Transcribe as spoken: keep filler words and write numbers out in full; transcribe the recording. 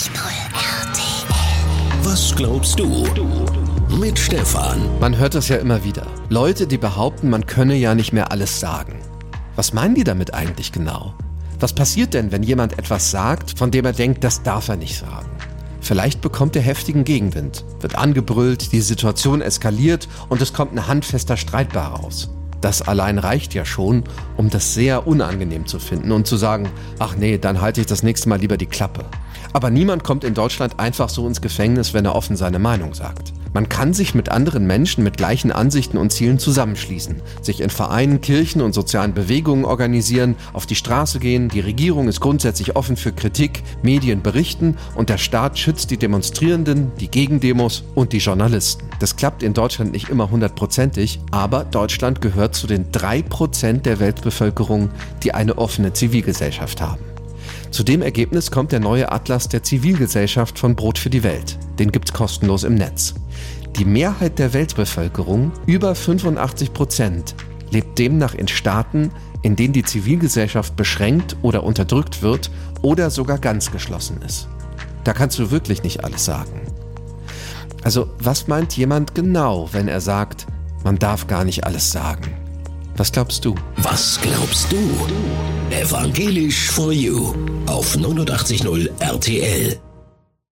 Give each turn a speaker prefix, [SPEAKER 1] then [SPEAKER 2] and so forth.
[SPEAKER 1] R T L. Was glaubst du? Mit Stefan.
[SPEAKER 2] Man hört das ja immer wieder. Leute, die behaupten, man könne ja nicht mehr alles sagen. Was meinen die damit eigentlich genau? Was passiert denn, wenn jemand etwas sagt, von dem er denkt, das darf er nicht sagen? Vielleicht bekommt er heftigen Gegenwind, wird angebrüllt, die Situation eskaliert und es kommt ein handfester Streit raus. Das allein reicht ja schon, um das sehr unangenehm zu finden und zu sagen, ach nee, dann halte ich das nächste Mal lieber die Klappe. Aber niemand kommt in Deutschland einfach so ins Gefängnis, wenn er offen seine Meinung sagt. Man kann sich mit anderen Menschen mit gleichen Ansichten und Zielen zusammenschließen, sich in Vereinen, Kirchen und sozialen Bewegungen organisieren, auf die Straße gehen, die Regierung ist grundsätzlich offen für Kritik, Medien berichten und der Staat schützt die Demonstrierenden, die Gegendemos und die Journalisten. Das klappt in Deutschland nicht immer hundertprozentig, aber Deutschland gehört zu den drei Prozent der Weltbevölkerung, die eine offene Zivilgesellschaft haben. Zu dem Ergebnis kommt der neue Atlas der Zivilgesellschaft von Brot für die Welt. Den gibt's kostenlos im Netz. Die Mehrheit der Weltbevölkerung, über fünfundachtzig Prozent, lebt demnach in Staaten, in denen die Zivilgesellschaft beschränkt oder unterdrückt wird oder sogar ganz geschlossen ist. Da kannst du wirklich nicht alles sagen. Also, was meint jemand genau, wenn er sagt, man darf gar nicht alles sagen? Was glaubst du?
[SPEAKER 1] Was glaubst du? Evangelisch for You auf neunundachtzig Komma null R T L.